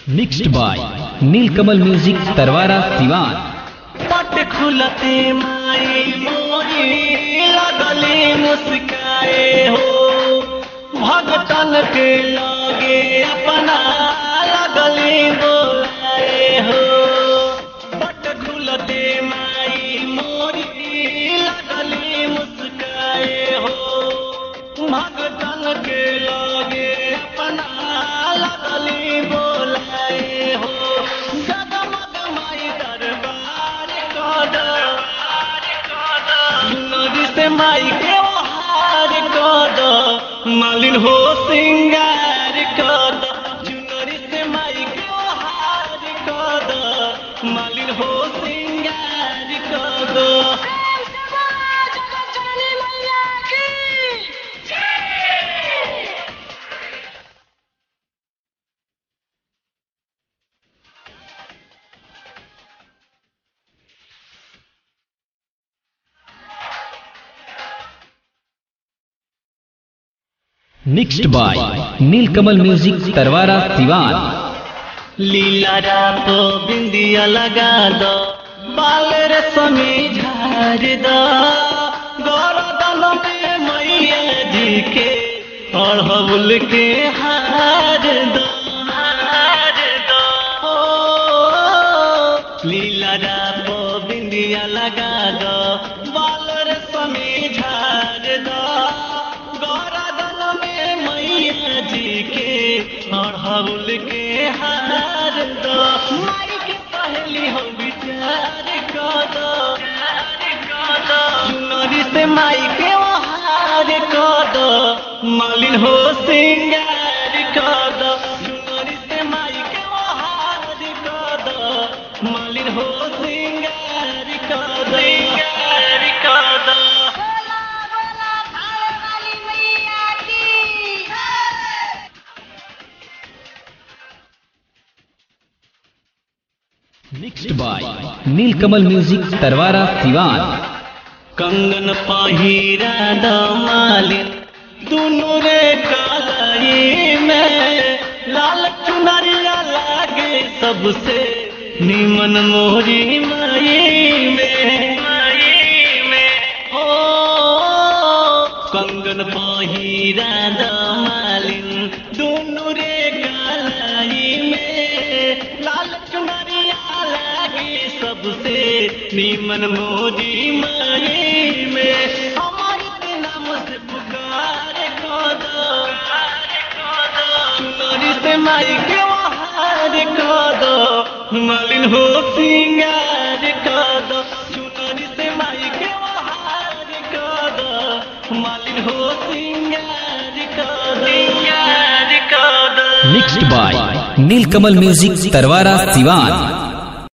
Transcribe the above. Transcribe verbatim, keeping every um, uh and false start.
Mixed by Neelkamal music Tarwara Siwan. पट खुलते माई मोरी लगले मुस्काए हो, भगतन के लगे अपना लगले बोलाए हो। पट खुलते माई मोरी लगले मुस्काए हो, भगतन के लगे अपना लगले बोलाए हो। जगमग माई दरबार नदी से माई के हार कद, मालिन हो सिंगार कद। चुनरी से माई के हार कद, मालिन हो सिंगार कद। Mixed by Neelkamal music Tarwara Siwan. लीला रात बिंदिया लगा दो, बाल रसमी झाड़ दो, गौरदन में मैया जी के अड़हुल के हार दो, हार दो। ओ लीला रात बिंदिया लगा दो, बाल रसमी झाड़ दो, जी के अड़हुल के हार दो। माई के पहली हो विचार कदो, चुनरी से माई के हार कदो, मालिन हो सिंगार कदो। चुनरी से माई के हार कदो, मालिन हो सिंगार कदो, सिंगार कदो। Mixed by Neelkamal music Tarwara Siwan. कंगन पहिरा द मालिन दुनू रे कलाई में, लाल चुनरिया लागे सबसे निमन मोरी माई में, माई में। हो कंगन पहिरा द मालिन दुनू रे कलाई में, लाल चुनरिया लागे सबसे निमन मोरी माई में। हमारे नाम से पुकार कदो, चुनरी से माई के हार कदो, मालिन हो सिंगार कदो। चुनरी से माई के हार कदो, मालिन हो सिंगार कदो, सिंगार कदो। Mixed by Neelkamal music Tarwara Siwan.